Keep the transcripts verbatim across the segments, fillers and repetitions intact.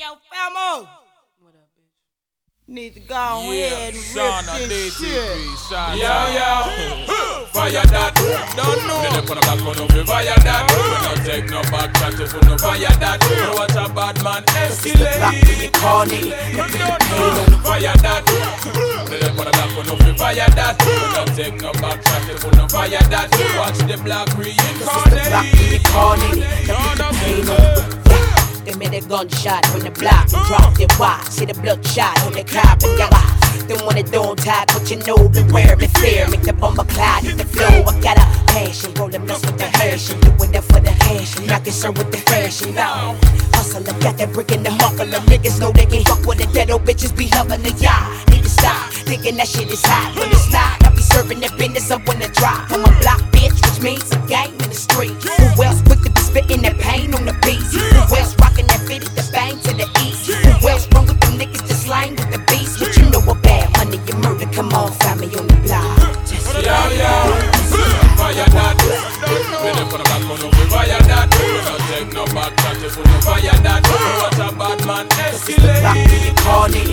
Yo, Famo! What up, bitch? Need to go on yeah, ahead and Sean rip this shit. Yo, yo, fire that. Don't know. Then put a back on over fire that. We don't take no back chat if we no fire that. You watch a bad man escalate. Black when you call it. Don't know. Fire that. Then put a back on over fire that. We don't take no back chat if we no fire that. You watch the black reincarnate. Black when you call it. The pain on. They made a gunshot from the block and dropped it wide. See the bloodshot on the cop and your eyes. They want it don't tie, but you know beware me fear. Make the bomber cloud hit the flow. I got a passion, rollin' us with the hash and doing that for the cash. And not concerned with the fashion, no. Hustle, I got that brick in the muffler. Niggas know they can't fuck with the ghetto bitches be loving the yacht. Need to stop thinking that shit is hot, but it's not. I be serving the business up when I drop. I'm a block bitch, which means a game in the street. Who else quick to be spitting that pain on the beats? Who else rocking that fitted the bang to the east? Who else run with them niggas that slang with the beast? What you know about money and murder? Come on, family on the block. Just yo, yo, fire that. When they put a back on over fire that. We don't take no back chat if we no fire that. You watch a bad man escalate. Black when you call it.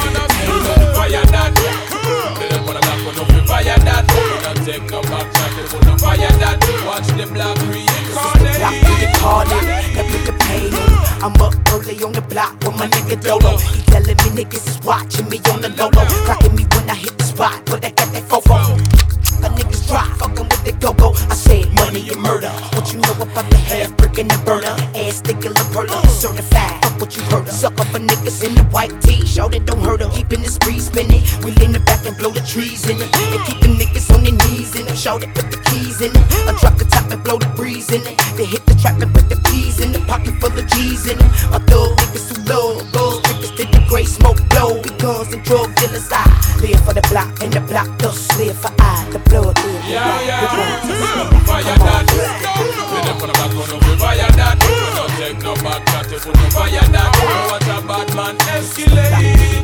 Fire that. When they put a back on over fire that. We don't take no back chat if we no fire that. Watch the black reincarnate. Black when you call it. That put the pain on. I'm up early on the block with my nigga Dolo. He telling me niggas is watching me on the low-low. Cracking me when I hit the spot, but I got that fofo. My niggas dry, fucking with the go-go. I said money and murder. What you know about the half brick and the burner? Ass sticker la perla, certified. Fuck what you heard of. Suck up for niggas in the white tee. Shout it don't hurt her. Keeping the spree spinning. We lean the back and blow the trees in it. And keep the niggas on their knees in it. Shout it, put the keys in it. I drop the top and blow the breeze in it. They hit the trap and put the peas in it. Pocket full of G's in it. My thug niggas who love gold. Niggas did the gray smoke blow. Because the drug dealers I live for the block and the block does live for I. The blood live. Yeah, yeah, fire that. We don't put a back on over fire that. We don't take no back chat if we no fire that. You watch a bad man escalate.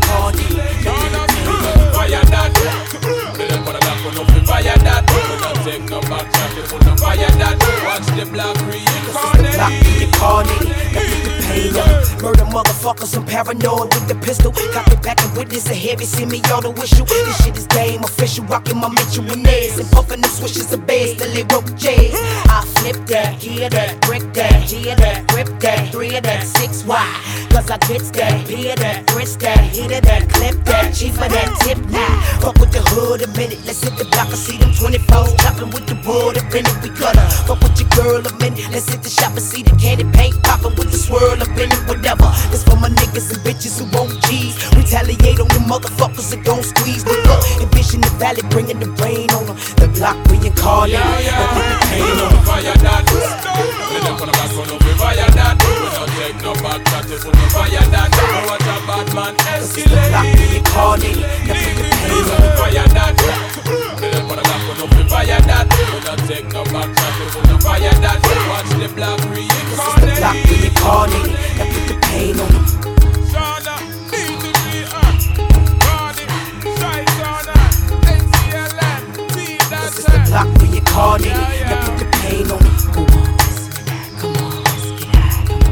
Fire that. We don't put a back on over fire that. We don't take no back chat if we no fire that. Watch the black reincarnate. Black when you call it. That put the pain on. Murder motherfuckers, I'm paranoid with the pistol. Cop it back and witness a heavy, see me auto issue. This shit is game official, rocking my Mitchell and Nez. And puffing the swishes of beds till they rope jazz. I flip that, hear that, brick that, hear that, grip that, three of that, six wide. Cause I gets that, hear that, wrist that, hit of that, clip that, chief of that, tip now. Fuck with the hood a minute, let's hit the block and see them twenty-fours. Chopping with the wood, a minute we cut her. Fuck with your girl a minute, let's hit the shop and see the candy paint popping with the swirl up in it, whatever. This for my niggas and bitches who won't G's. Retaliate on the motherfuckers that gon' squeeze. Look up, envision the valley, bringing the rain on them. The block we incarnate, yeah, yeah. I put the pain on. Fire that. We don't put a back on over fire that. We don't take no back chat if we no fire that. You watch a bad man escalate. Block we incarnate, I put the pain on. Fire that. We don't put a back on over fire that. We don't take no back chat if we no fire that. Watch the black reincarnate. Block we incarnate, I put the pain on. Shana, B to G, uh, Ronnie, Shai Shana, N C L N, T, that's This is the block we incarnate, I put the pain on. Come on, come on, let's get high, come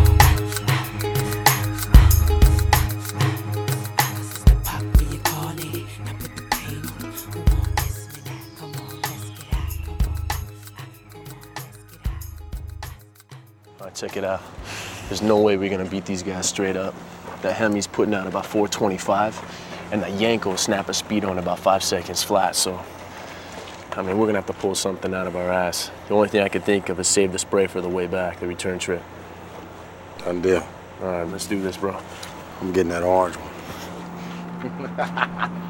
on. This is the block we incarnate, I put the pain on. Who want this and that? Come on, let's get high, come on. Come on, let's get high. All right, check it out. There's no way we're gonna beat these guys straight up. That Hemi's putting out about four twenty-five, and that Yanko snap a speed on about five seconds flat, so I mean, we're gonna have to pull something out of our ass. The only thing I could think of is save the spray for the way back, the return trip. Done deal. All right, let's do this, bro. I'm getting that orange one.